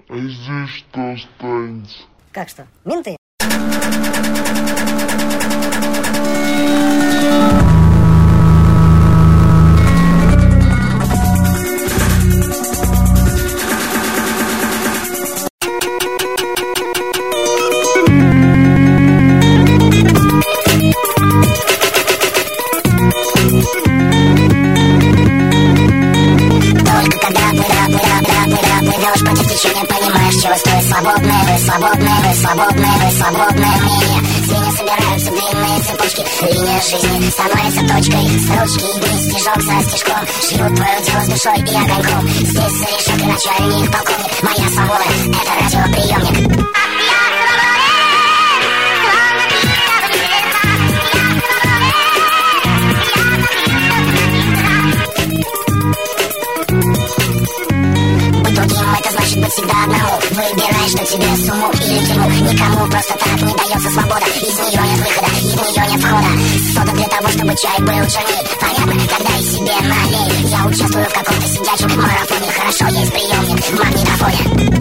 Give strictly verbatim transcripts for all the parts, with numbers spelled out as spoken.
А здесь что останется? Как что? Менты? Понимаешь, чего стоит свободное, вы свободное, вы свободное, вы свободное мнение. Звенья собираются длинные цепочки, линия жизни становится точкой. Строчки и дни, стежок за стежком, шьют твое дело с душой и огоньком. Здесь за решеткой начальник, полковник. Моя свобода — это радиоприемник. Это значит быть всегда одному. Выбирай, что тебе, сумму или тюрьму. Никому просто так не дается свобода. Из нее нет выхода, и в нее нет входа. Сода для того, чтобы чай был черней. Понятно, когда и себе налей. Я участвую в каком-то сидячем марафоне. Хорошо, есть приемник в магнитофоне.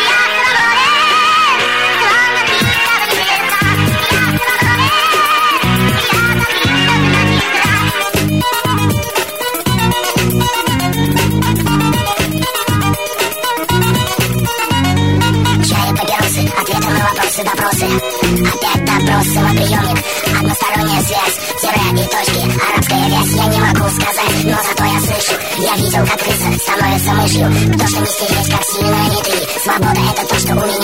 Ответы на вопросы, допросы. Опять допросы, мой приемник. Односторонняя связь, тире и точки. Арабская вязь, я не могу сказать, но зато я слышу. Я видел, как крыса становится мышью. То, что не стереть, как сильно не ты. Свобода — это то, что у меня